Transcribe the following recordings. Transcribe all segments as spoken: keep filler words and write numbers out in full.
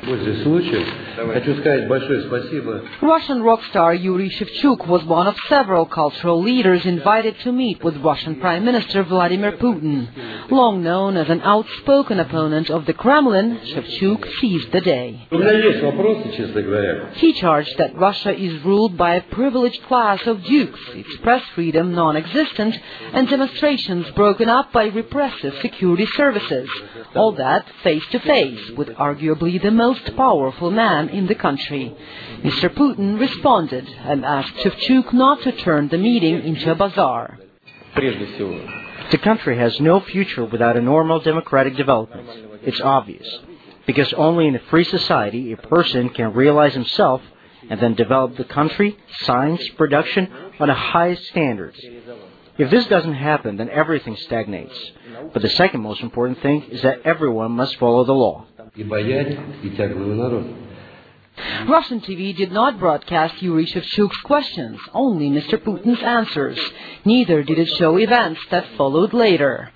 Russian rock star Yuri Shevchuk was one of several cultural leaders invited to meet with Russian Prime Minister Vladimir Putin. Long known as an outspoken opponent of the Kremlin, Shevchuk seized the day. He charged that Russia is ruled by a privileged class of dukes, express freedom non-existent, and demonstrations broken up by repressive security services. All that face-to-face with arguably the most powerful man in the country. Mister Putin responded and asked Shevchuk not to turn the meeting into a bazaar. The country has no future without a normal democratic development. It's obvious. Because only in a free society a person can realize himself and then develop the country, science, production on the highest standards. If this doesn't happen, then everything stagnates. But the second most important thing is that everyone must follow the law. Russian T V did not broadcast Yuri Shevchuk's questions, only Mister Putin's answers. Neither did it show events that followed later.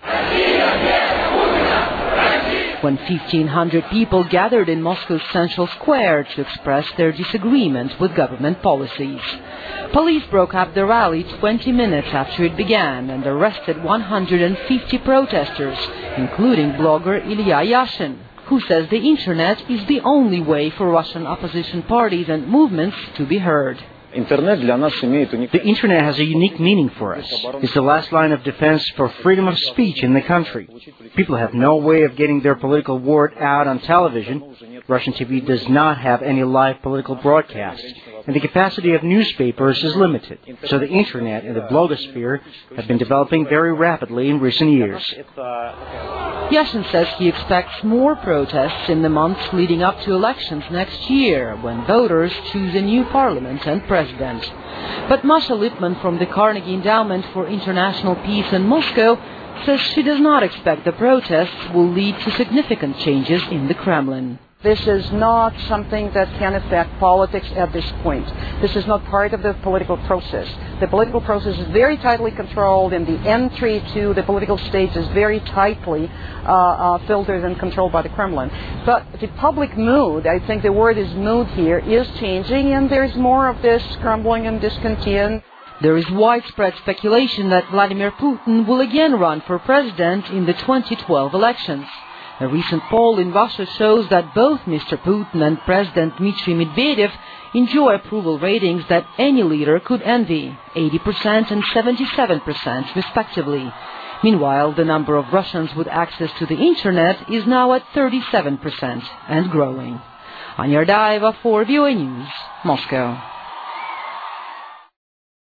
When fifteen hundred people gathered in Moscow's Central Square to express their disagreement with government policies. Police broke up the rally twenty minutes after it began and arrested one hundred fifty protesters, including blogger Ilya Yashin, who says the Internet is the only way for Russian opposition parties and movements to be heard. The Internet has a unique meaning for us. It's the last line of defense for freedom of speech in the country. People have no way of getting their political word out on television. Russian T V does not have any live political broadcasts, and the capacity of newspapers is limited. So the Internet and the blogosphere have been developing very rapidly in recent years. Yashin says he expects more protests in the months leading up to elections next year, when voters choose a new parliament and president. But Masha Lippman from the Carnegie Endowment for International Peace in Moscow says she does not expect the protests will lead to significant changes in the Kremlin. This is not something that can affect politics at this point. This is not part of the political process. The political process is very tightly controlled, and the entry to the political stage is very tightly uh, uh, filtered and controlled by the Kremlin. But the public mood, I think the word is mood here, is changing, and there's more of this grumbling and discontent. There is widespread speculation that Vladimir Putin will again run for president in the twenty twelve elections. A recent poll in Russia shows that both Mister Putin and President Dmitry Medvedev enjoy approval ratings that any leader could envy, eighty percent and seventy-seven percent respectively. Meanwhile, the number of Russians with access to the Internet is now at thirty-seven percent and growing. Anya Ardaeva for V O A News, Moscow.